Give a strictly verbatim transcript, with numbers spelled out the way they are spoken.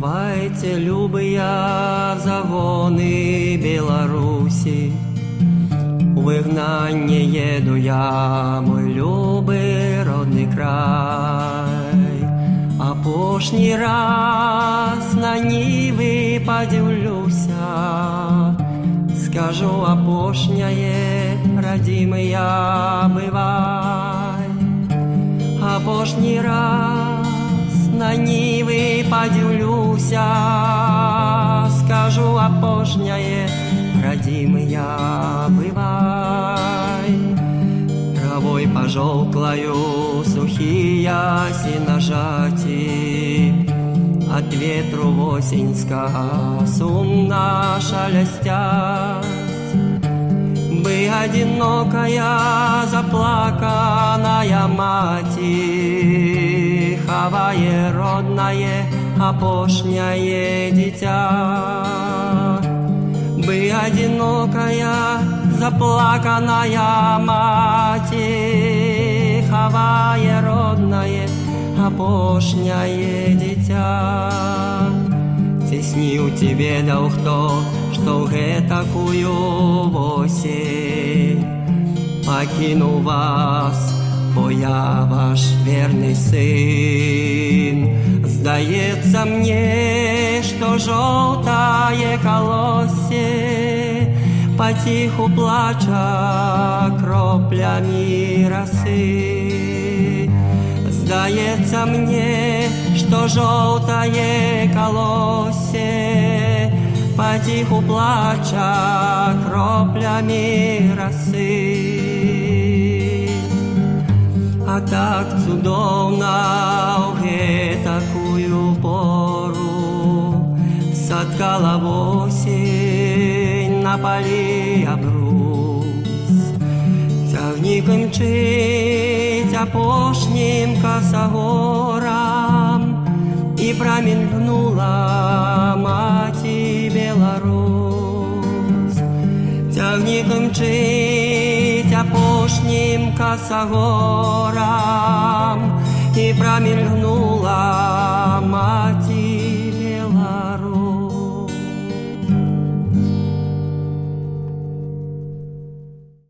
Ступайте, любыя загоны Беларусі, у выгнанне еду я, мой любы родны край. Апошні раз на нівы падзіўлюся, скажу апошняе, радзімыя, бывай. Апошні раз на нівы падзіўлюся, скажу апошняе, радзімыя, бывай. Травой пожолклою сухія сенажаці, ад ветру восеньскага сумна шалясцяць. Бы одинокая заплаканая маці хавае роднае апошняе дзіця. Бы одинокая заплаканая маці хавае роднае апошняе дзіця. Ці сніў ці ведаў хто, што ў гэтакую восень пакінуў вас, бо я ваш верны сын. Здаецца мне, што жоўтае калоссе паціху плача кроплямі расы. Здаецца мне, што жоўтае калоссе паціху плача кроплямі расы. А так цудоўна ў гэтакую пору садкала восень на палі абрус. Цягнік імчыць апошнім касагорам, і прамільгнула маці Беларусь. Цягнік імчыць апошнім касагорам, і прамільгнула